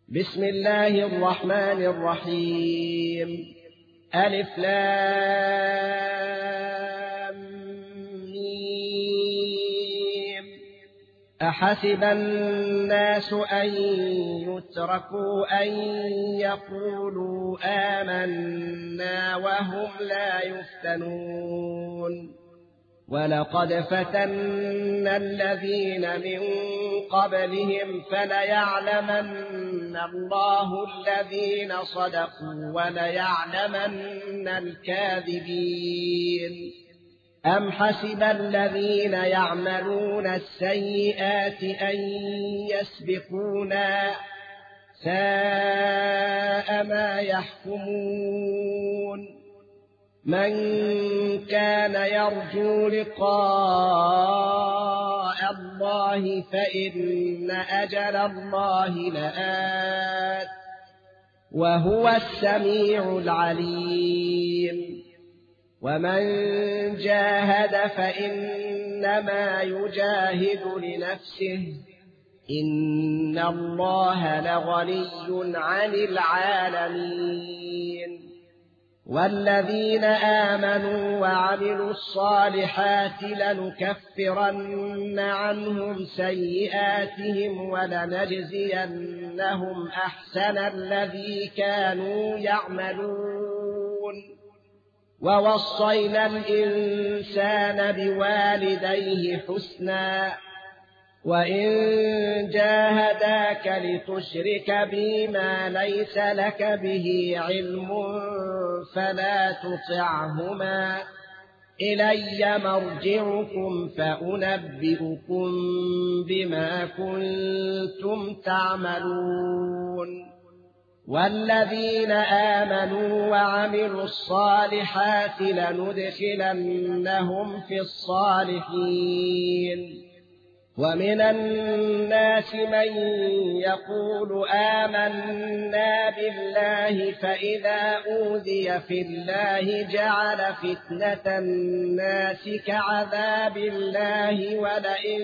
بسم الله الرحمن الرحيم. ألف لام ميم. أحسب الناس أن يتركوا أن يقولوا آمنا وهم لا يفتنون. ولقد فتنا الذين من قبلهم فليعلمن الله الذين صدقوا وليعلمن الكاذبين. أم حسب الذين يعملون السيئات أن يسبقونا ساء ما يحكمون. من كان يرجو لقاء الله فإن أجل الله لآت وهو السميع العليم. ومن جاهد فإنما يجاهد لنفسه إن الله لغني عن العالمين. والذين آمنوا وعملوا الصالحات لنكفرن عنهم سيئاتهم ولنجزينهم أحسن الذي كانوا يعملون. ووصينا الإنسان بوالديه حسنا وإن جاهداك لتشرك بي ما ليس لك به علم فلا تطعهما إلي مرجعكم فأنبئكم بما كنتم تعملون. والذين آمنوا وعملوا الصالحات لندخلنهم في الصالحين. ومن الناس من يقول آمنا بالله فإذا أوذي في الله جعل فتنة الناس كعذاب الله ولئن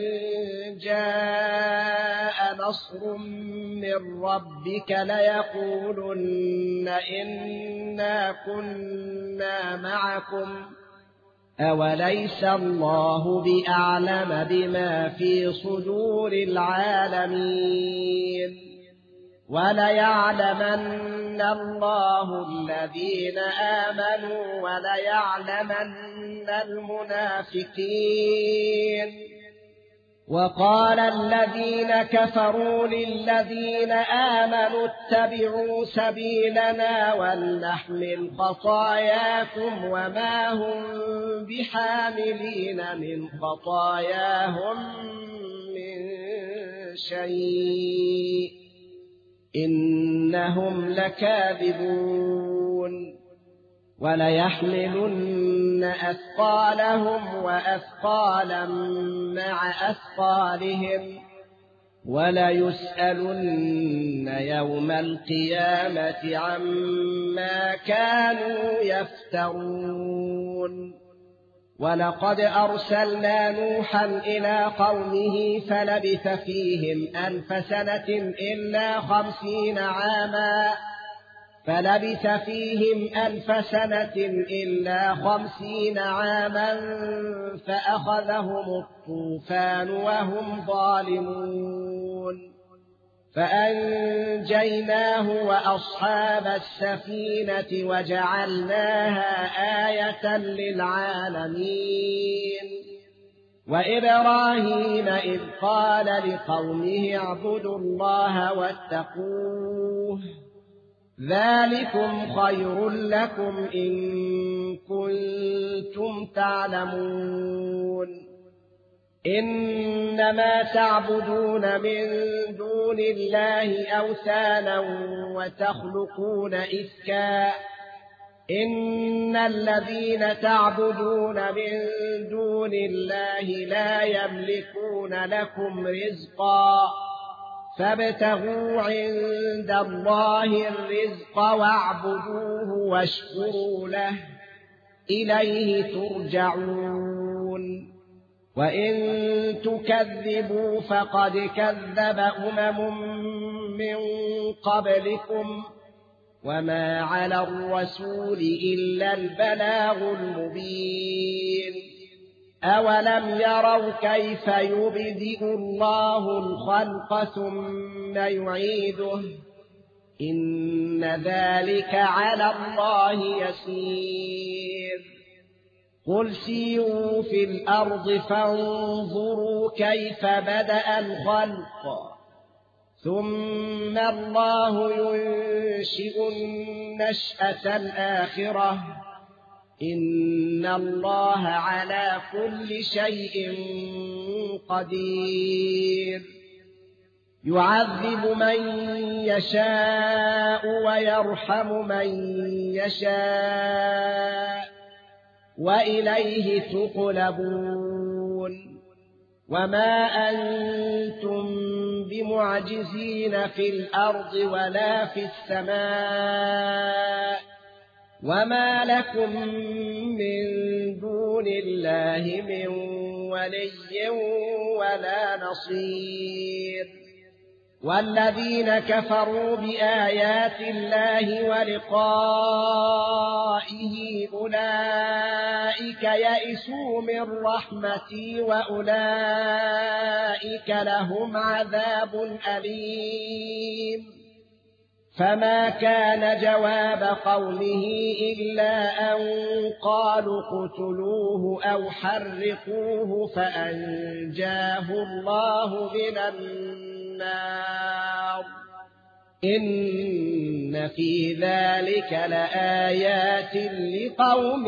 جاء نصر من ربك ليقولن إنا كنا معكم أوليس الله بأعلم بما في صدور العالمين. وليعلمن الله الذين آمنوا وليعلمن المنافقين. وقال الذين كفروا للذين آمنوا اتبعوا سبيلنا ولنحمل خطاياكم وما هم بحاملين من خطاياهم من شيء إنهم لكاذبون. وليحملن أثقالهم وأثقالا مع أثقالهم وليسألن يوم القيامة عما كانوا يفترون. ولقد أرسلنا نوحا إلى قومه فلبث فيهم 1000 سنة إلا 50 عاما فأخذهم الطوفان وهم ظالمون. فأنجيناه وأصحاب السفينة وجعلناها آية للعالمين. وإبراهيم إذ قال لقومه اعبدوا الله واتقوه ذلكم خير لكم إن كنتم تعلمون. إنما تعبدون من دون الله أوثانا وتخلقون إفكا إن الذين تعبدون من دون الله لا يملكون لكم رزقا فابتغوا عند الله الرزق واعبدوه واشكروا له إليه ترجعون. وإن تكذبوا فقد كذب أمم من قبلكم وما على الرسول إلا البلاغ المبين أولم يروا كيف يبدئ الله الخلق ثم يعيده إن ذلك على الله يسير قل سيروا في الأرض فانظروا كيف بدأ الخلق ثم الله ينشئ النشأة الآخرة إن الله على كل شيء قدير يعذب من يشاء ويرحم من يشاء وإليه تقلبون وما أنتم بمعجزين في الأرض ولا في السماء وما لكم من دون الله من ولي ولا نصير والذين كفروا بآيات الله ولقائه أولئك يئسوا من رحمتي وأولئك لهم عذاب أليم فما كان جواب قومه إلا أن قالوا اقتلوه أو حرقوه فأنجاه الله من النار إن في ذلك لآيات لقوم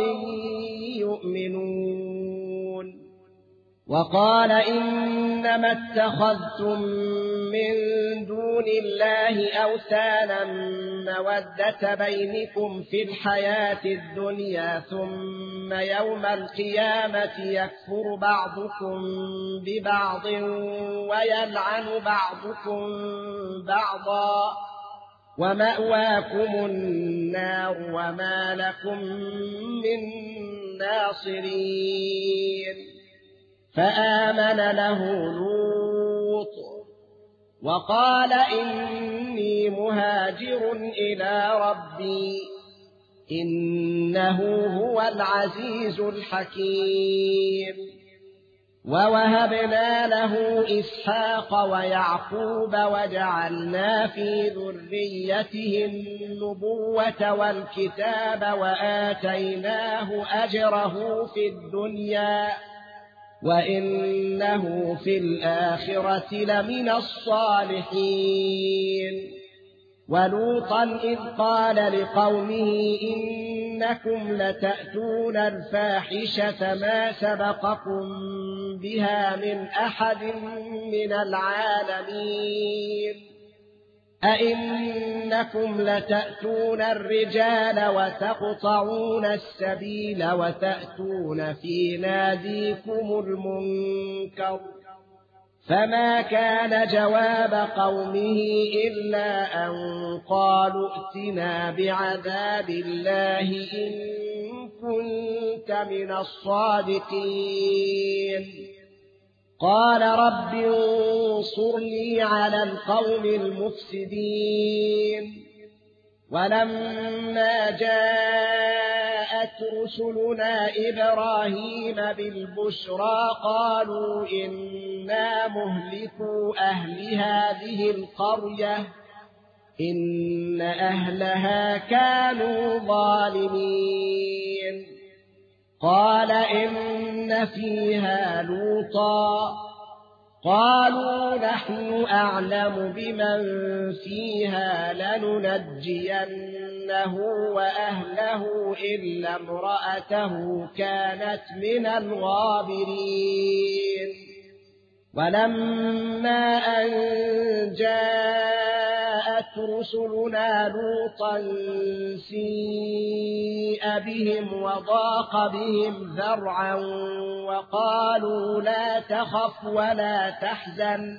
يؤمنون وقال إنما اتخذتم من دون الله أوثانا مودة بينكم في الحياة الدنيا ثم يوم القيامة يكفر بعضكم ببعض ويلعن بعضكم بعضا ومأواكم النار وما لكم من ناصرين فآمن له لوط وقال إني مهاجر إلى ربي إنه هو العزيز الحكيم ووهبنا له إسحاق ويعقوب وجعلنا في ذريته النبوة والكتاب وآتيناه أجره في الدنيا وإنه في الآخرة لمن الصالحين ولوطا إذ قال لقومه إنكم لتأتون الفاحشة ما سبقكم بها من أحد من العالمين أئنكم لتأتون الرجال وتقطعون السبيل وتأتون في ناديكم المنكر فما كان جواب قومه إلا أن قالوا ائتنا بعذاب الله إن كنت من الصادقين قال رب انصرني على القوم المفسدين ولما جاءت رسلنا إبراهيم بالبشرى قالوا إنا مهلكو أهل هذه القرية إن أهلها كانوا ظالمين قال إن فيها لوطا قالوا نحن أعلم بمن فيها لننجينه وأهله إلا امرأته كانت من الغابرين ولما أن جاءت رسلنا لوطا سيء بهم وضاق بهم ذرعا وقالوا لا تخف ولا تحزن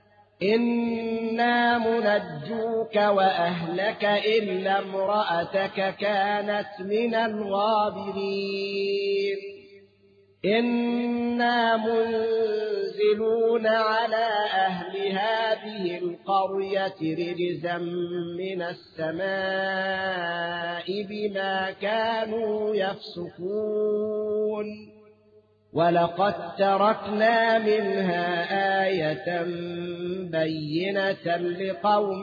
إنا منجوك وأهلك إلا امرأتك كانت من الغابرين إنا منزلون على أهل هذه القرية رجزا من السماء بما كانوا يفسقون ولقد تركنا منها آية بينة لقوم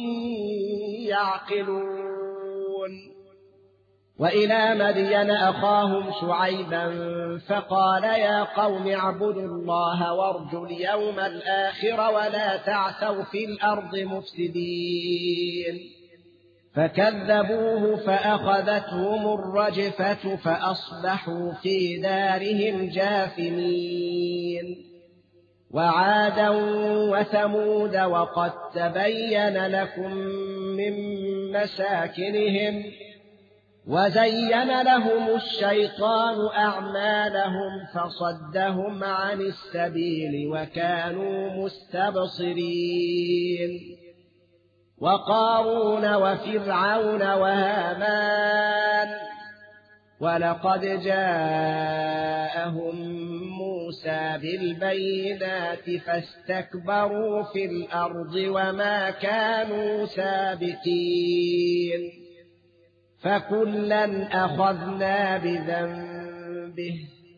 يعقلون وإلى مدين أخاهم شعيبا فقال يا قوم اعبدوا الله وارجوا اليوم الآخر ولا تعثوا في الأرض مفسدين فكذبوه فأخذتهم الرجفة فأصبحوا في دارهم جاثمين وعادا وثمود وقد تبين لكم من مساكنهم وزين لهم الشيطان أعمالهم فصدهم عن السبيل وكانوا مستبصرين وقارون وفرعون وهامان ولقد جاءهم موسى بالبينات فاستكبروا في الأرض وما كانوا سابقين فكلا أخذنا بذنبه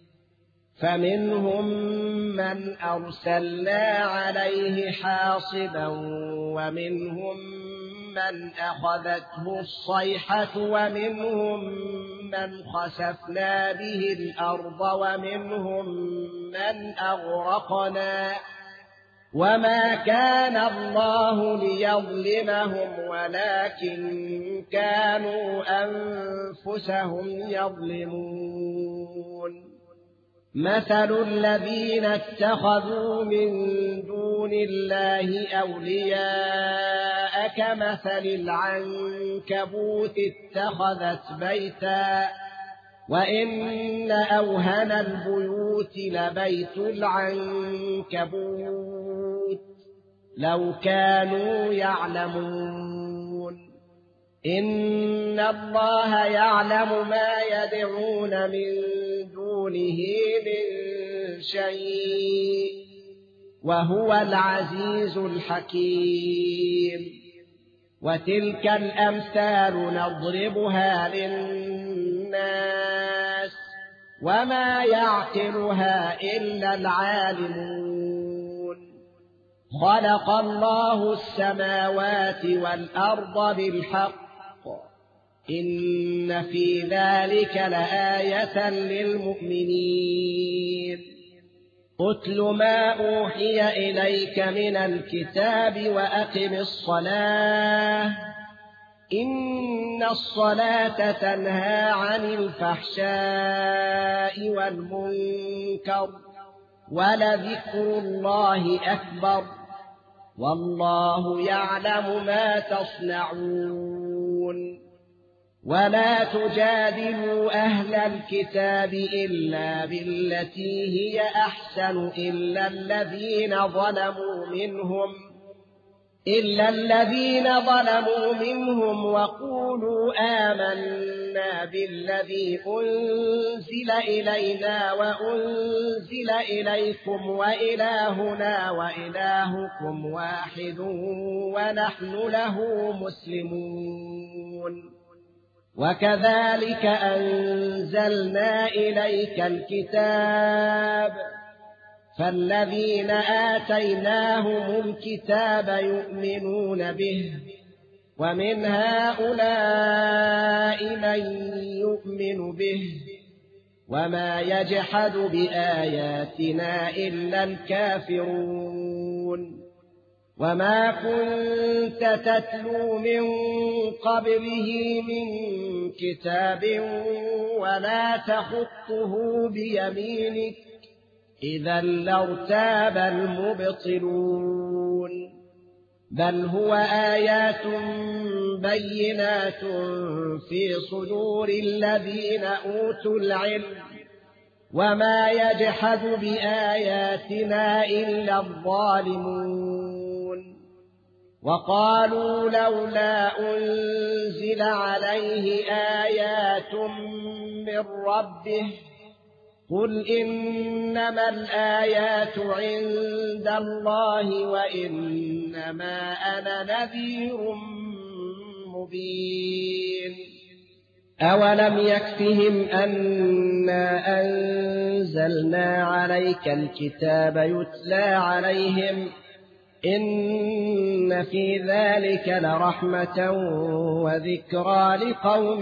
فمنهم من أرسلنا عليه حاصبا ومنهم من أخذته الصيحة ومنهم من خسفنا به الأرض ومنهم من أغرقنا وما كان الله ليظلمهم ولكن كانوا أنفسهم يظلمون مثل الذين اتخذوا من دون الله أولياء كمثل العنكبوت اتخذت بيتا وإن أوهن البيوت لبيت العنكبوت لو كانوا يعلمون إن الله يعلم ما يدعون من دونه من شيء وهو العزيز الحكيم وتلك الأمثال نضربها للناس وما يعقلها إلا العالمون خلق الله السماوات والأرض بالحق إن في ذلك لآية للمؤمنين اتل ما أوحي إليك من الكتاب وأقم الصلاة إن الصلاة تنهى عن الفحشاء والمنكر ولذكر الله أكبر والله يعلم ما تصنعون ولا تجادلوا أهل الكتاب إلا بالتي هي أحسن إلا الذين ظلموا منهم وقولوا آمنا بالذي أنزل إلينا وأنزل إليكم وإلهنا وإلهكم واحد ونحن له مسلمون وكذلك أنزلنا إليك الكتاب فالذين آتيناهم الكتاب يؤمنون به ومن هؤلاء من يؤمن به وما يجحد بآياتنا إلا الكافرون وما كنت تتلو من قبله من كتاب ولا تخطه بيمينك إذا لارتاب المبطلون بل هو آيات بينات في صدور الذين أوتوا العلم وما يجحد بآياتنا إلا الظالمون وقالوا لولا أنزل عليه آيات من ربه قل إنما الآيات عند الله وإنما أنا نذير مبين أولم يكفهم أنا أنزلنا عليك الكتاب يتلى عليهم إن في ذلك لرحمة وذكرى لقوم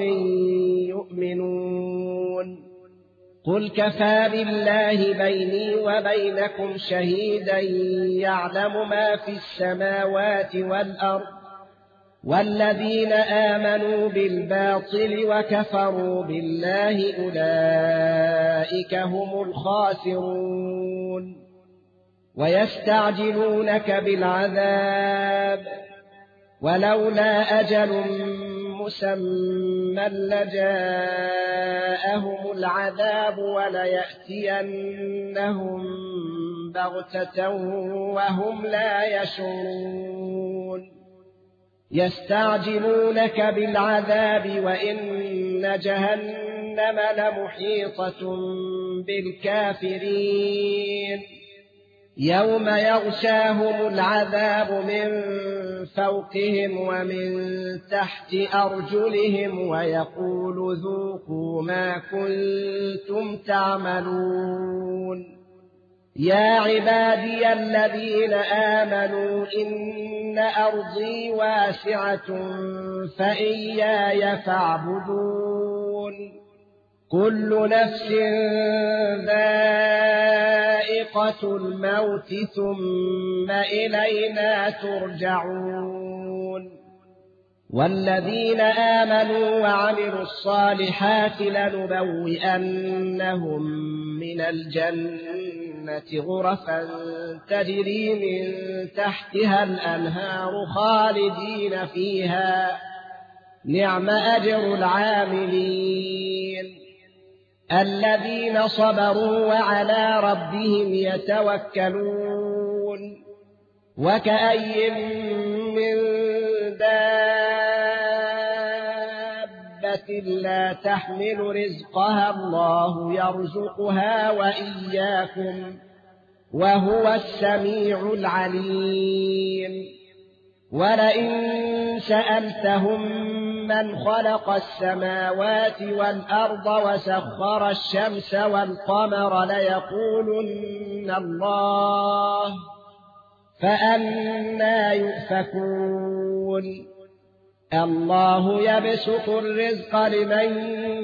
يؤمنون قل كفى بالله بيني وبينكم شهيدا يعلم ما في السماوات والأرض والذين آمنوا بالباطل وكفروا بالله أولئك هم الخاسرون ويستعجلونك بالعذاب ولولا أجل مسمى لجاءهم العذاب وليأتينهم بغتة وهم لا يشعرون يستعجلونك بالعذاب وإن جهنم لمحيطة بالكافرين يوم يغشاهم العذاب من فوقهم ومن تحت أرجلهم ويقول ذوقوا ما كنتم تعملون يا عبادي الذين آمنوا إن أرضي واسعة فإياي فاعبدون كل نفس ذائقة الموت ثم إلينا ترجعون والذين آمنوا وعملوا الصالحات لنبوئنهم من الجنة غرفا تجري من تحتها الأنهار خالدين فيها نعم أجر العاملين الذين صبروا وعلى ربهم يتوكلون وكأي من دابة لا تحمل رزقها الله يرزقها وإياكم وهو السميع العليم ولئن سألتهم من خلق السماوات والأرض وسخر الشمس والقمر ليقولن الله فأنى يؤفكون الله يبسط الرزق لمن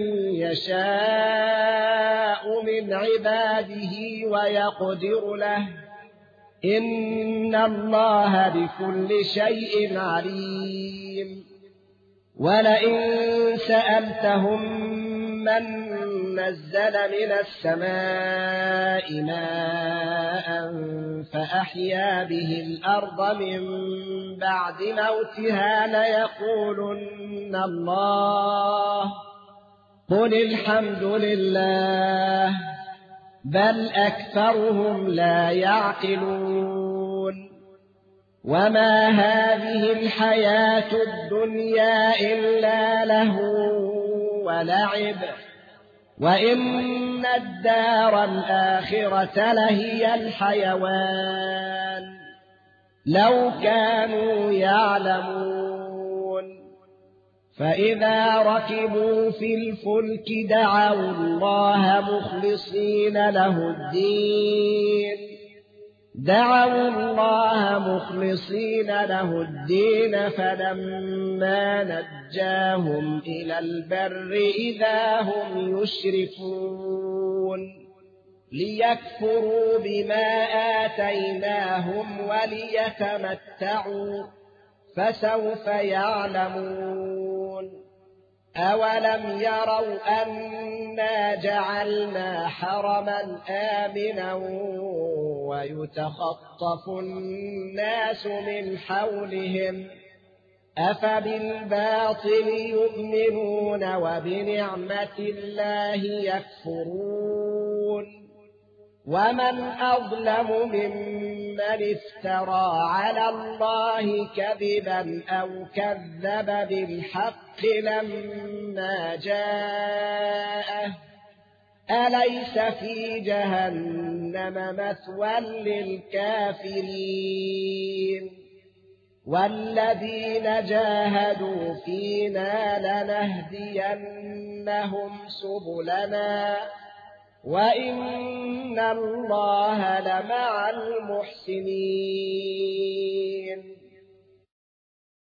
يشاء من عباده ويقدر له إن الله بكل شيء عليم ولئن سألتهم من نزل من السماء ماء فأحيا به الأرض من بعد موتها ليقولن الله قل الحمد لله بل أكثرهم لا يعقلون وما هذه الحياة الدنيا إلا له ولعب وإن الدار الآخرة لهي الحيوان لو كانوا يعلمون فإذا ركبوا في الفلك دعوا الله مخلصين له الدين فلما نجاهم إلى البر إذا هم يشركون ليكفروا بما آتيناهم وليتمتعوا فسوف يعلمون أولم يروا أنا جعلنا حرما آمنا ويتخطف الناس من حولهم أفبالباطل يؤمنون وبنعمة الله يكفرون ومن أظلم ممن افترى على الله كذبا أو كذب بالحق لما جاءه أليس في جهنم مثوى للكافرين والذين جاهدوا فينا لنهدينهم سبلنا وإن الله لمع المحسنين